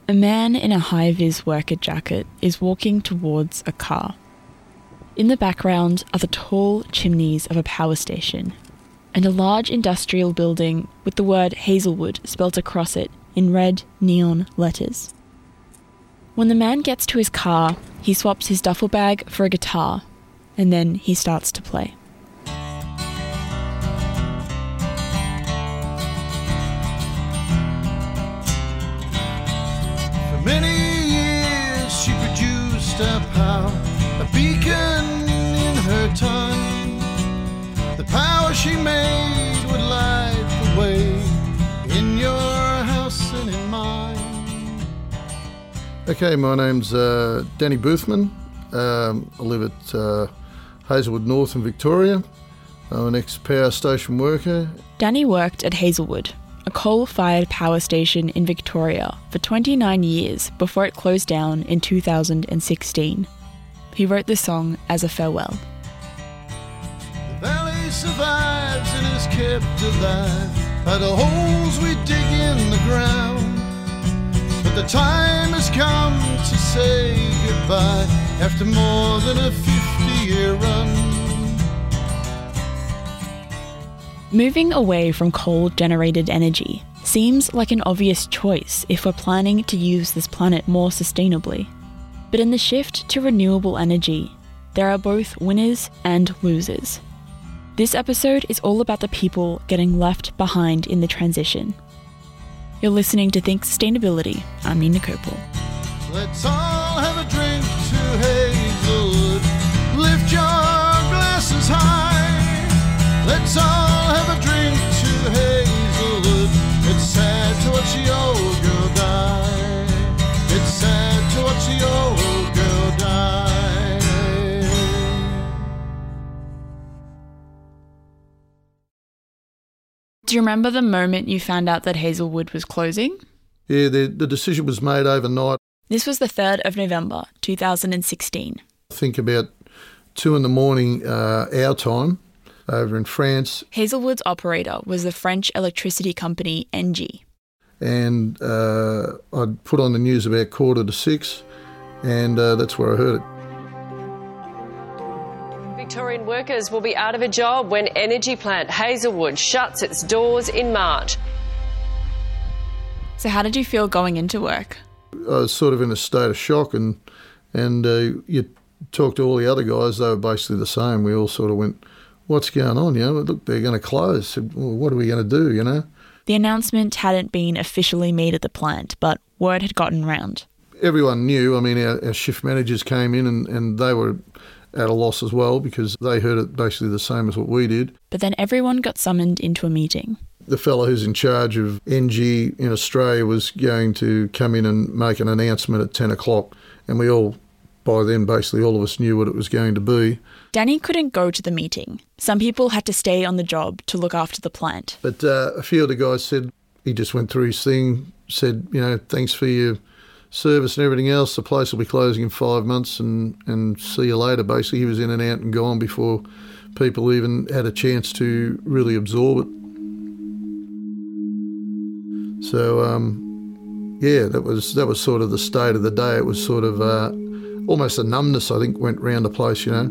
A man in a high-vis worker jacket is walking towards a car. In the background are the tall chimneys of a power station and a large industrial building with the word Hazelwood spelt across it in red neon letters. When the man gets to his car, he swaps his duffel bag for a guitar, and then he starts to play. For many years she produced a power, a beacon in her time. The power she made would light the way in your house and in mine. Okay, my name's Danny Boothman. I live at Hazelwood North in Victoria. I'm an ex-power station worker. Danny worked at Hazelwood, a coal-fired power station in Victoria, for 29 years before it closed down in 2016. He wrote the song as a farewell. The valley survives and is kept alive by the holes we dig in the ground. But the time has come to say goodbye after more than a 50-year run. Moving away from coal-generated energy seems like an obvious choice if we're planning to use this planet more sustainably. But in the shift to renewable energy, there are both winners and losers. This episode is all about the people getting left behind in the transition. You're listening to Think Sustainability. I'm Nina Kopel. Let's all have a drink to Hazelwood. Lift your glasses high. Let's all have a drink to Hazelwood. It's sad to watch the old girl die. It's sad to watch the old girl die. Do you remember the moment you found out that Hazelwood was closing? Yeah, the decision was made overnight. This was the 3rd of November, 2016. I think about 2 a.m, our time, over in France. Hazelwood's operator was the French electricity company Engie. And I'd put on the news about 5:45, and that's where I heard it. Victorian workers will be out of a job when energy plant Hazelwood shuts its doors in March. So how did you feel going into work? I was sort of in a state of shock, and you talk to all the other guys, they were basically the same. We all sort of went, what's going on? You know, look, they're going to close. Said, well, what are we going to do, you know? The announcement hadn't been officially made at the plant, but word had gotten round. Everyone knew. I mean, our shift managers came in and they were at a loss as well because they heard it basically the same as what we did. But then everyone got summoned into a meeting. The fellow who's in charge of Engie in Australia was going to come in and make an announcement at 10 o'clock, and we all, by then, basically all of us knew what it was going to be. Danny couldn't go to the meeting. Some people had to stay on the job to look after the plant. But a few of the guys said, he just went through his thing, said, you know, thanks for your service and everything else. The place will be closing in 5 months and see you later. Basically, he was in and out and gone before people even had a chance to really absorb it. So, yeah, that was sort of the state of the day. It was sort of almost a numbness, I think, went round the place, you know.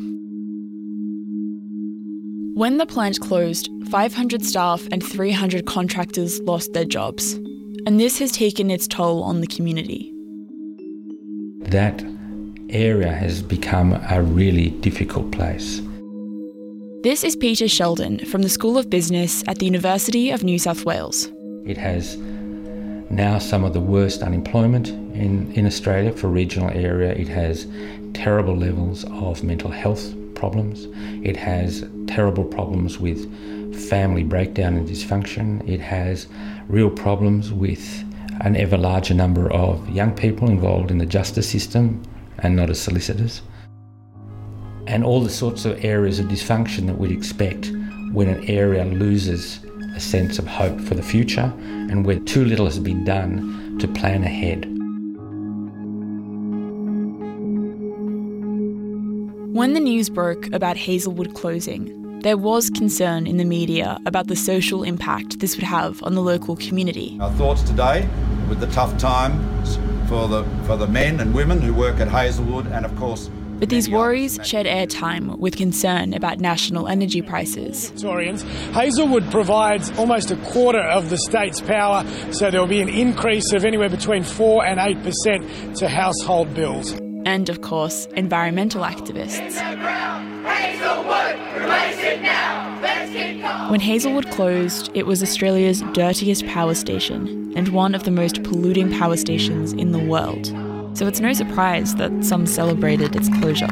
When the plant closed, 500 staff and 300 contractors lost their jobs. And this has taken its toll on the community. That area has become a really difficult place. This is Peter Sheldon from the School of Business at the University of New South Wales. It has now some of the worst unemployment in Australia for a regional area. It has terrible levels of mental health problems. It has terrible problems with family breakdown and dysfunction. It has real problems with an ever larger number of young people involved in the justice system and not as solicitors. And all the sorts of areas of dysfunction that we'd expect when an area loses a sense of hope for the future and where too little has been done to plan ahead. When the news broke about Hazelwood closing, there was concern in the media about the social impact this would have on the local community. Our thoughts today with the tough times for the men and women who work at Hazelwood, and of course. But these worries shed airtime with concern about national energy prices. Victorians, Hazelwood provides almost a quarter of the state's power, so there will be an increase of anywhere between 4 and 8% to household bills. And, of course, environmental activists. When Hazelwood closed, it was Australia's dirtiest power station and one of the most polluting power stations in the world. So it's no surprise that some celebrated its closure.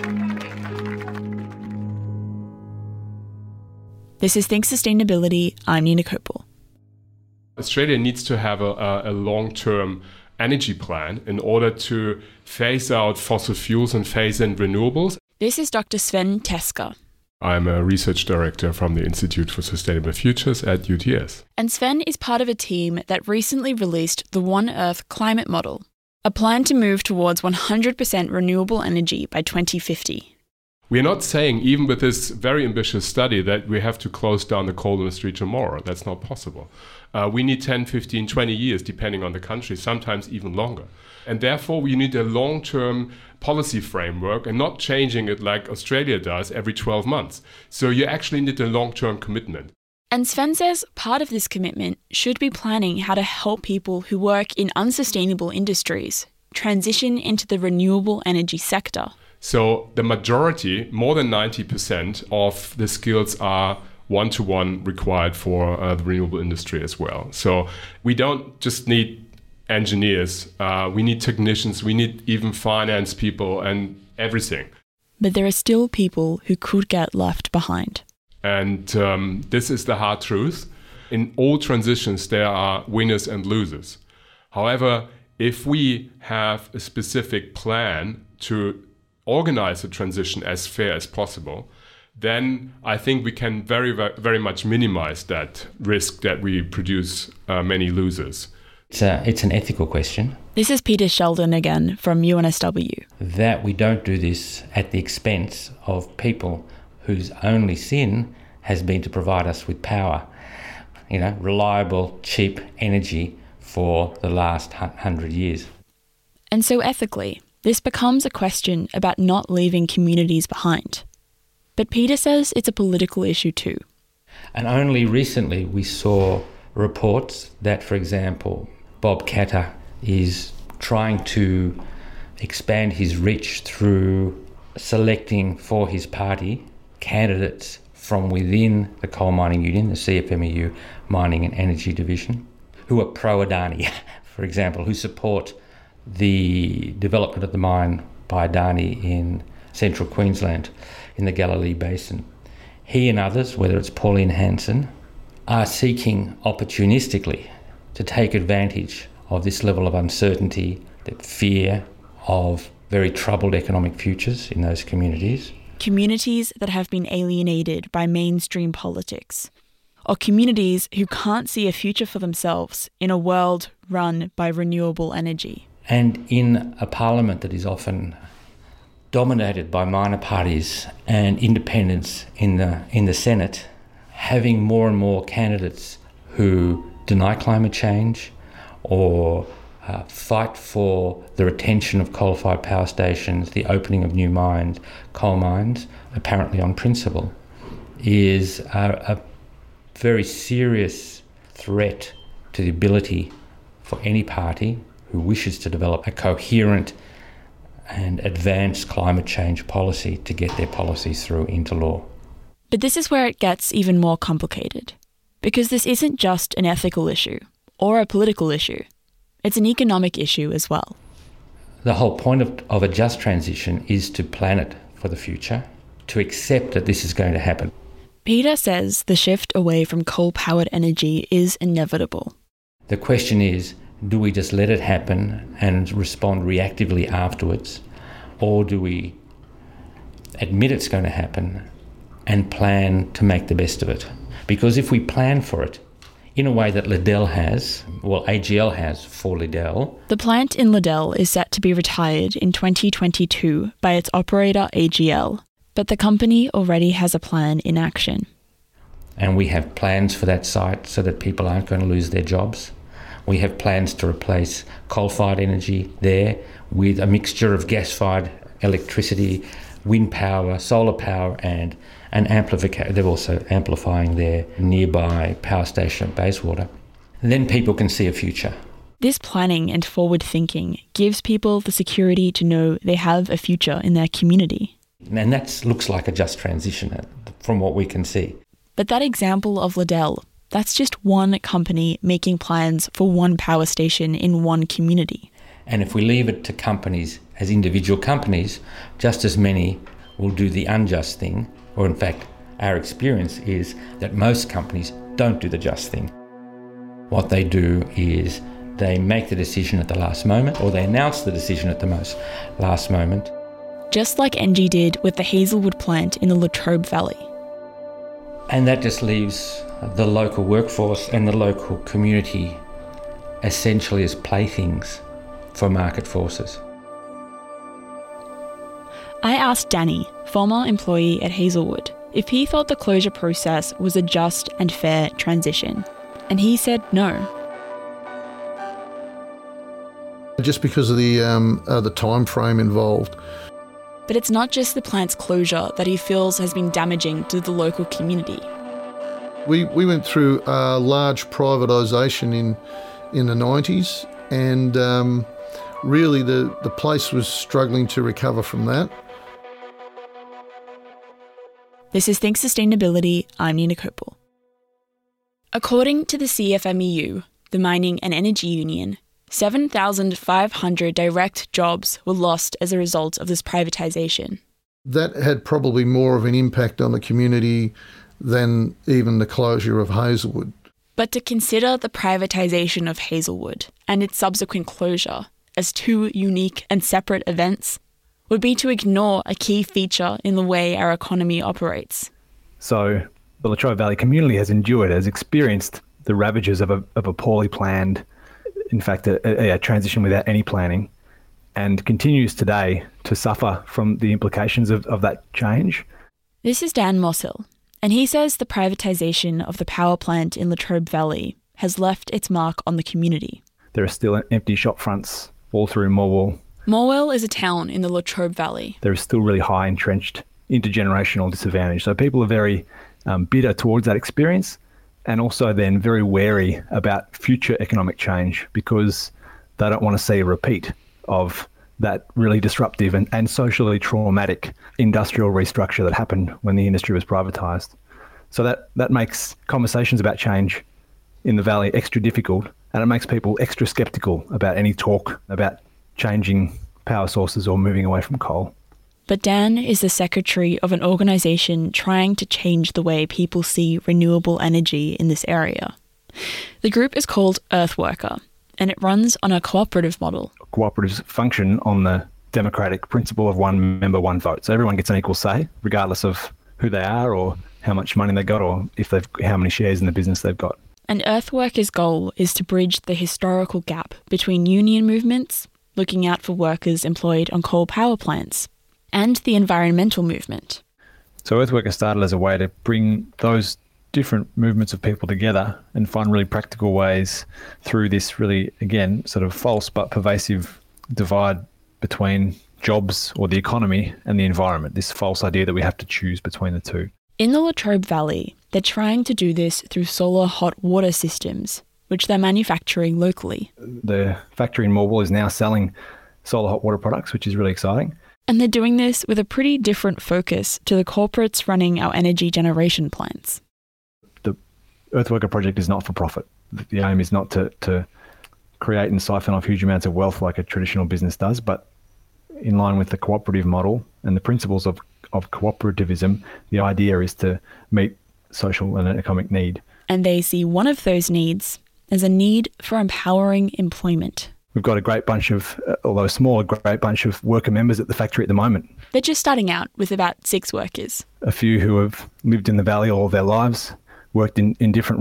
This is Think Sustainability. I'm Nina Kopel. Australia needs to have a long-term energy plan in order to phase out fossil fuels and phase in renewables. This is Dr. Sven Teska. I'm a research director from the Institute for Sustainable Futures at UTS. And Sven is part of a team that recently released the One Earth climate model, a plan to move towards 100% renewable energy by 2050. We're not saying, even with this very ambitious study, that we have to close down the coal industry tomorrow. That's not possible. We need 10, 15, 20 years, depending on the country, sometimes even longer. And therefore, we need a long-term policy framework and not changing it like Australia does every 12 months. So you actually need a long-term commitment. And Sven says part of this commitment should be planning how to help people who work in unsustainable industries transition into the renewable energy sector. So the majority, more than 90% of the skills are one-to-one required for the renewable industry as well. So we don't just need engineers, we need technicians, we need even finance people and everything. But there are still people who could get left behind. And this is the hard truth. In all transitions, there are winners and losers. However, if we have a specific plan to organize the transition as fair as possible, then I think we can very, very much minimize that risk that we produce many losers. It's an ethical question. This is Peter Sheldon again from UNSW. That we don't do this at the expense of people whose only sin has been to provide us with power, reliable, cheap energy for the last 100 years. And so ethically, this becomes a question about not leaving communities behind. But Peter says it's a political issue too. And only recently we saw reports that, for example, Bob Katter is trying to expand his reach through selecting for his party candidates from within the Coal Mining Union, the CFMEU Mining and Energy Division, who are pro-Adani, for example, who support the development of the mine by Adani in central Queensland in the Galilee Basin. He and others, whether it's Pauline Hanson, are seeking opportunistically to take advantage of this level of uncertainty, the fear of very troubled economic futures in those communities. Communities that have been alienated by mainstream politics, or communities who can't see a future for themselves in a world run by renewable energy. And in a parliament that is often dominated by minor parties and independents in the Senate, having more and more candidates who deny climate change or fight for the retention of coal-fired power stations, the opening of new mines, coal mines, apparently on principle, is a very serious threat to the ability for any party who wishes to develop a coherent and advanced climate change policy to get their policies through into law. But this is where it gets even more complicated, because this isn't just an ethical issue or a political issue. It's an economic issue as well. The whole point of a just transition is to plan it for the future, to accept that this is going to happen. Peter says the shift away from coal-powered energy is inevitable. The question is, do we just let it happen and respond reactively afterwards, or do we admit it's going to happen and plan to make the best of it? Because if we plan for it in a way that Liddell has, well, AGL has for Liddell. The plant in Liddell is set to be retired in 2022 by its operator AGL, but the company already has a plan in action. And we have plans for that site so that people aren't going to lose their jobs. We have plans to replace coal-fired energy there with a mixture of gas-fired electricity, wind power, solar power, and an amplification. They're also amplifying their nearby power station at Bayswater. And then people can see a future. This planning and forward thinking gives people the security to know they have a future in their community. And that looks like a just transition from what we can see. But that example of Liddell, that's just one company making plans for one power station in one community. And if we leave it to companies as individual companies, just as many will do the unjust thing, or in fact, our experience is that most companies don't do the just thing. What they do is they make the decision at the last moment, or they announce the decision at the last moment. Just like Engie did with the Hazelwood plant in the Latrobe Valley. And that just leaves the local workforce and the local community essentially as playthings for market forces. I asked Danny, former employee at Hazelwood, if he thought the closure process was a just and fair transition. And he said no. Just because of the time frame involved. But it's not just the plant's closure that he feels has been damaging to the local community. We went through a large privatisation in the 90s, and really the place was struggling to recover from that. This is Think Sustainability. I'm Nina Kopel. According to the CFMEU, the Mining and Energy Union, 7,500 direct jobs were lost as a result of this privatisation. That had probably more of an impact on the community than even the closure of Hazelwood. But to consider the privatisation of Hazelwood and its subsequent closure as two unique and separate events would be to ignore a key feature in the way our economy operates. So the Latrobe Valley community has experienced the ravages of a poorly planned, in fact, a transition without any planning, and continues today to suffer from the implications of that change. This is Dan Mosshill, and he says the privatisation of the power plant in Latrobe Valley has left its mark on the community. There are still empty shop fronts all through Morwell. Morwell is a town in the Latrobe Valley. There is still really high entrenched intergenerational disadvantage. So people are very bitter towards that experience, and also then very wary about future economic change because they don't want to see a repeat of that really disruptive and socially traumatic industrial restructure that happened when the industry was privatised. So that makes conversations about change in the valley extra difficult, and it makes people extra sceptical about any talk about changing power sources or moving away from coal. But Dan is the secretary of an organisation trying to change the way people see renewable energy in this area. The group is called Earthworker, and it runs on a cooperative model. Cooperatives function on the democratic principle of one member, one vote. So everyone gets an equal say, regardless of who they are or how much money they got or how many shares in the business they've got. And Earthworker's goal is to bridge the historical gap between union movements, looking out for workers employed on coal power plants, and the environmental movement. So Earthworker started as a way to bring those different movements of people together and find really practical ways through this really, again, sort of false but pervasive divide between jobs or the economy and the environment, this false idea that we have to choose between the two. In the Latrobe Valley, they're trying to do this through solar hot water systems, which they're manufacturing locally. The factory in Morwell is now selling solar hot water products, which is really exciting. And they're doing this with a pretty different focus to the corporates running our energy generation plants. The Earthworker project is not for profit. The aim is not to create and siphon off huge amounts of wealth like a traditional business does, but in line with the cooperative model and the principles of cooperativism, the idea is to meet social and economic need. And they see one of those needs as a need for empowering employment. We've got a great bunch of, although small, a great bunch of worker members at the factory at the moment. They're just starting out with about 6 workers. A few who have lived in the valley all of their lives, worked in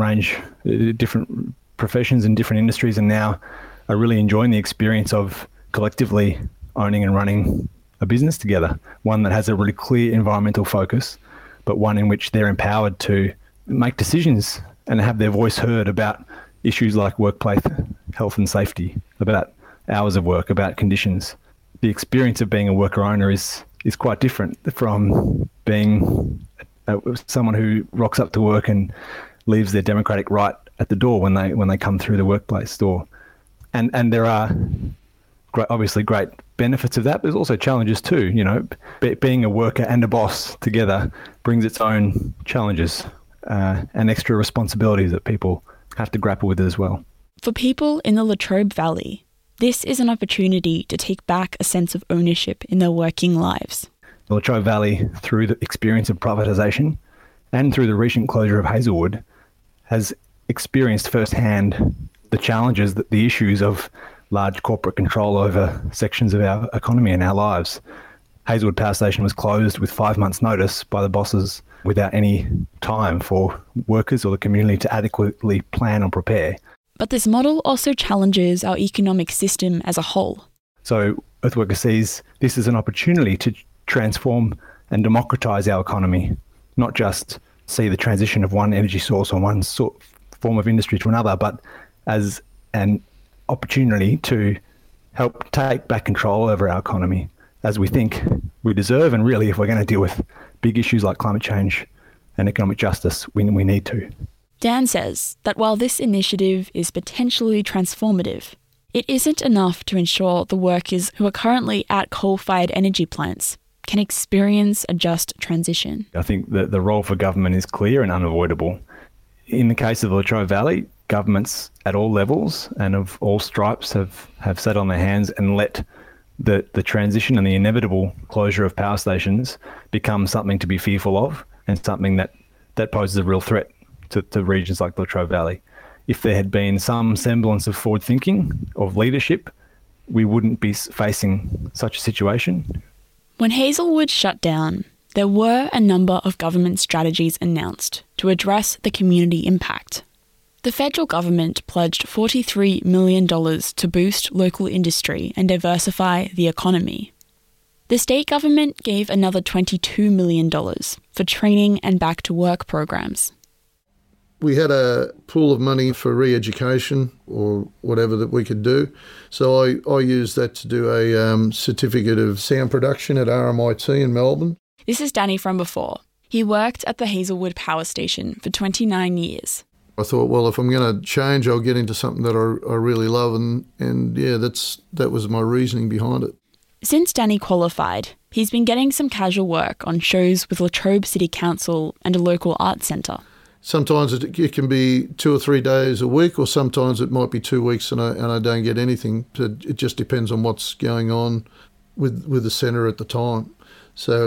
different professions and different industries, and now are really enjoying the experience of collectively owning and running a business together, one that has a really clear environmental focus, but one in which they're empowered to make decisions and have their voice heard about issues like workplace health and safety, about hours of work, about conditions. The experience of being a worker owner is quite different from being someone who rocks up to work and leaves their democratic right at the door when they come through the workplace door. And there are obviously great benefits of that, but there's also challenges too. You know, being a worker and a boss together brings its own challenges and extra responsibilities that people have to grapple with as well. For people in the Latrobe Valley, this is an opportunity to take back a sense of ownership in their working lives. The Latrobe Valley, through the experience of privatisation and through the recent closure of Hazelwood, has experienced firsthand the challenges, the issues of large corporate control over sections of our economy and our lives. Hazelwood Power Station was closed with 5 months' notice by the bosses without any time for workers or the community to adequately plan or prepare. But this model also challenges our economic system as a whole. So Earthworker sees this as an opportunity to transform and democratise our economy, not just see the transition of one energy source or one form of industry to another, but as an opportunity to help take back control over our economy, as we think we deserve. And really, if we're going to deal with big issues like climate change and economic justice, we need to. Dan says that while this initiative is potentially transformative, it isn't enough to ensure the workers who are currently at coal-fired energy plants can experience a just transition. I think that the role for government is clear and unavoidable. In the case of the Latrobe Valley, governments at all levels and of all stripes have sat on their hands and let the transition and the inevitable closure of power stations become something to be fearful of and something that poses a real threat to regions like the Latrobe Valley. If there had been some semblance of forward thinking, of leadership, we wouldn't be facing such a situation. When Hazelwood shut down, there were a number of government strategies announced to address the community impact. The federal government pledged $43 million to boost local industry and diversify the economy. The state government gave another $22 million for training and back-to-work programs. We had a pool of money for re-education or whatever that we could do. So I used that to do a certificate of sound production at RMIT in Melbourne. This is Danny from before. He worked at the Hazelwood Power Station for 29 years. I thought, well, if I'm going to change, I'll get into something that I really love. And yeah, that was my reasoning behind it. Since Danny qualified, he's been getting some casual work on shows with Latrobe City Council and a local arts centre. Sometimes it can be 2 or 3 days a week, or sometimes it might be 2 weeks and I don't get anything. It just depends on what's going on with the centre at the time. So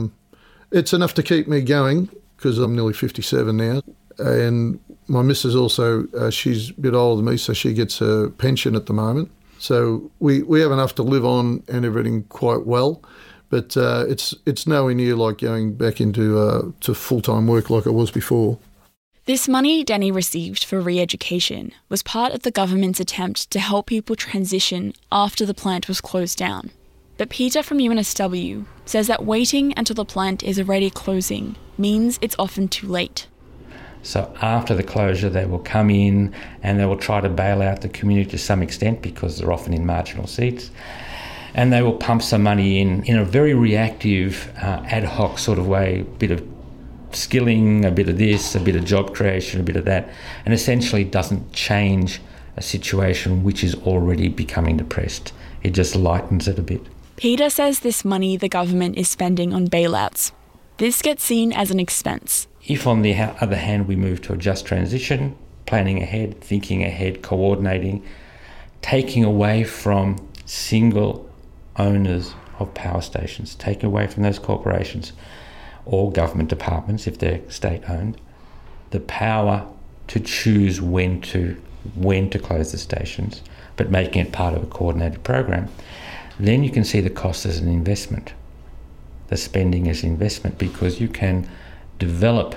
it's enough to keep me going because I'm nearly 57 now. And my missus also, she's a bit older than me, so she gets her pension at the moment. So we have enough to live on and everything quite well. But it's nowhere near like going back into to full-time work like it was before. This money Danny received for re-education was part of the government's attempt to help people transition after the plant was closed down. But Peter from UNSW says that waiting until the plant is already closing means it's often too late. So after the closure, they will come in and they will try to bail out the community to some extent because they're often in marginal seats. And they will pump some money in a very reactive, ad hoc sort of way, a bit of skilling, a bit of this, a bit of job creation, a bit of that, and essentially doesn't change a situation which is already becoming depressed. It just lightens it a bit. Peter says this money the government is spending on bailouts, this gets seen as an expense. If on the other hand we move to a just transition, planning ahead, thinking ahead, coordinating, taking away from single owners of power stations, taking away from those corporations or government departments if they're state-owned, the power to choose when to close the stations, but making it part of a coordinated program, then you can see the cost as an investment, the spending as investment, because you can develop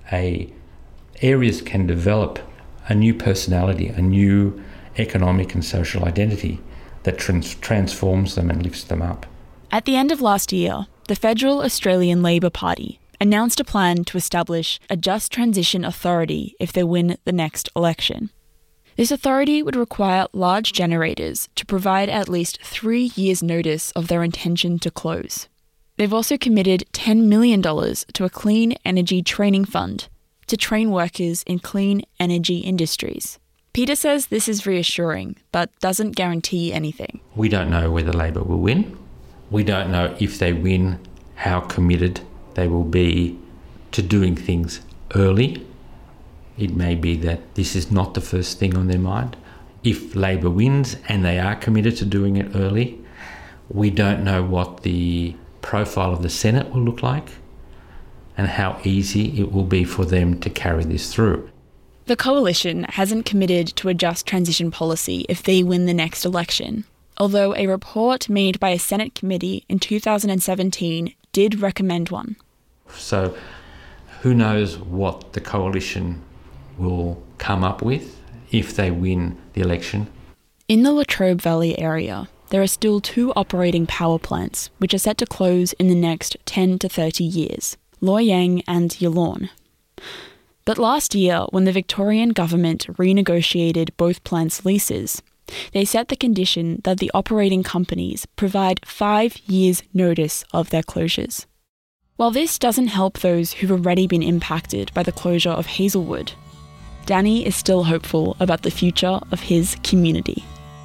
areas can develop a new personality, a new economic and social identity that transforms them and lifts them up. At the end of last year, the Federal Australian Labor Party announced a plan to establish a Just Transition Authority if they win the next election. This authority would require large generators to provide at least 3 years' notice of their intention to close. They've also committed $10 million to a clean energy training fund to train workers in clean energy industries. Peter says this is reassuring, but doesn't guarantee anything. We don't know whether Labor will win. We don't know if they win, how committed they will be to doing things early. It may be that this is not the first thing on their mind. If Labor wins and they are committed to doing it early, we don't know what the profile of the Senate will look like and how easy it will be for them to carry this through. The coalition hasn't committed to adjust transition policy if they win the next election, although a report made by a Senate committee in 2017 did recommend one. So who knows what the coalition will come up with if they win the election. In the Latrobe Valley area, there are still 2 operating power plants which are set to close in the next 10 to 30 years, Loy Yang and Yallourn. But last year, when the Victorian government renegotiated both plants' leases, they set the condition that the operating companies provide 5 years' notice of their closures. While this doesn't help those who've already been impacted by the closure of Hazelwood, Danny is still hopeful about the future of his community.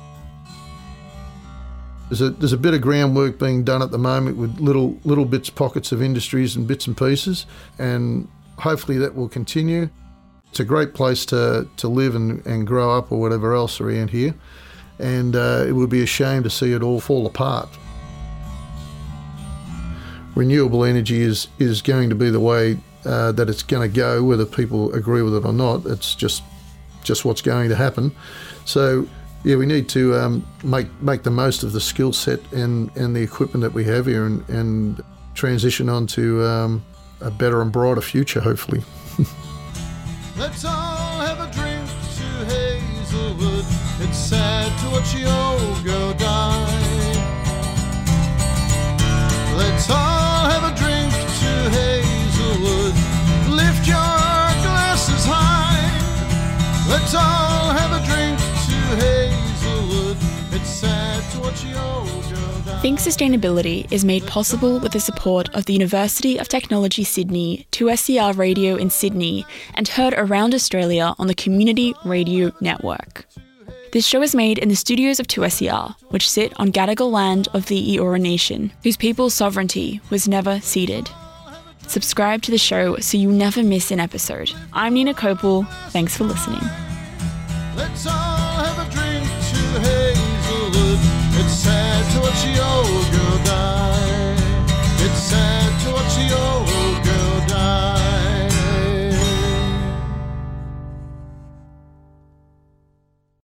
There's a bit of groundwork being done at the moment with little bits, pockets of industries and bits and pieces, and hopefully that will continue. It's a great place to live and grow up or whatever else around here, and it would be a shame to see it all fall apart. Renewable energy is going to be the way that it's going to go, whether people agree with it or not. It's just what's going to happen. So yeah, we need to make the most of the skill set and the equipment that we have here and transition on to a better and brighter future, hopefully. Let's all have a drink to Hazelwood. It's sad to watch the old girl die. Let's all have a drink to Hazelwood. Lift your glasses high. Let's all have a drink to Hazelwood. It's sad to watch the old girl die. Think Sustainability is made possible with the support of the University of Technology Sydney, 2SER Radio in Sydney, and heard around Australia on the Community Radio Network. This show is made in the studios of 2SER, which sit on Gadigal land of the Eora Nation, whose people's sovereignty was never ceded. Subscribe to the show so you never miss an episode. I'm Nina Kopel. Thanks for listening. Let's all